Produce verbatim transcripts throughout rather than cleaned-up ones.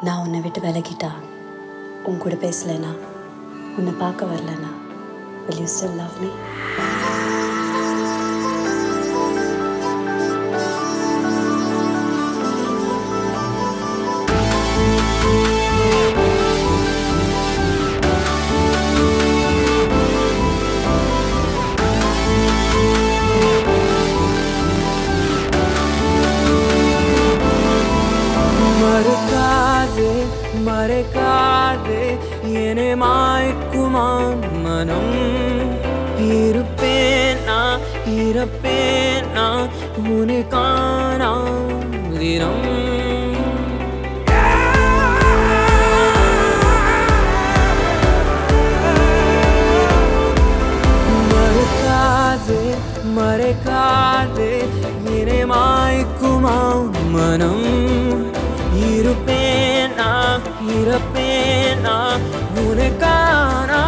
நான் உன்னை விட்டு விலகிட்டா, உன் கூட பேசலைனா, உன்னை பார்க்க வரலனா, will you still love me? மறுக்காதே மறைக்காதே என்னை மாய்க்குமா மனம். இருப்பேனா இருப்பேனா உன்னை காணா தினம். மறுக்காதே மறைக்காதே என்னை மாய்க்குமா மனம். இருப்பேனா இருப்பேனா உன்னை காணா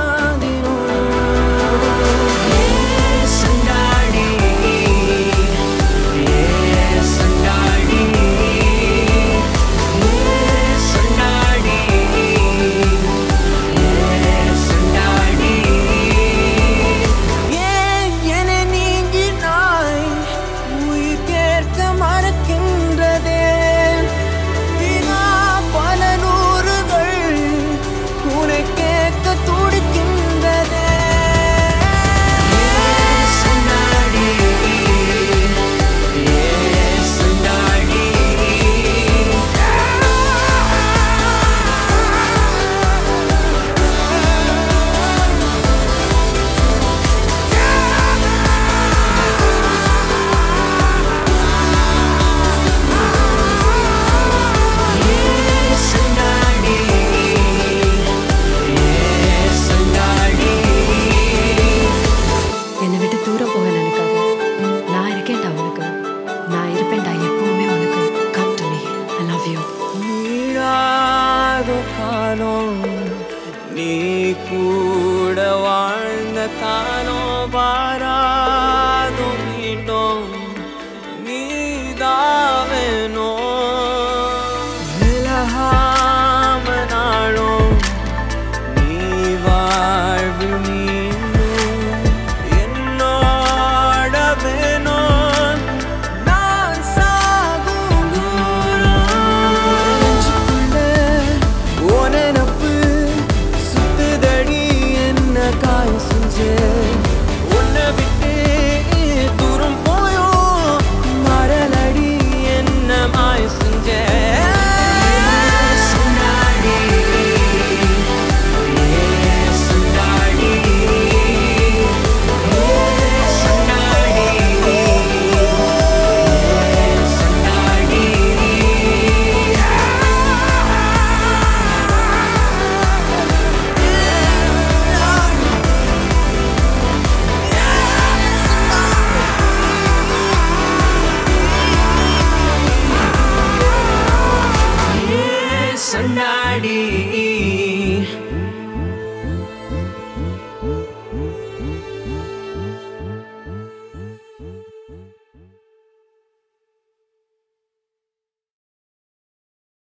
காலம் நீ கூட வாழ்ந்த காலம் வாரா.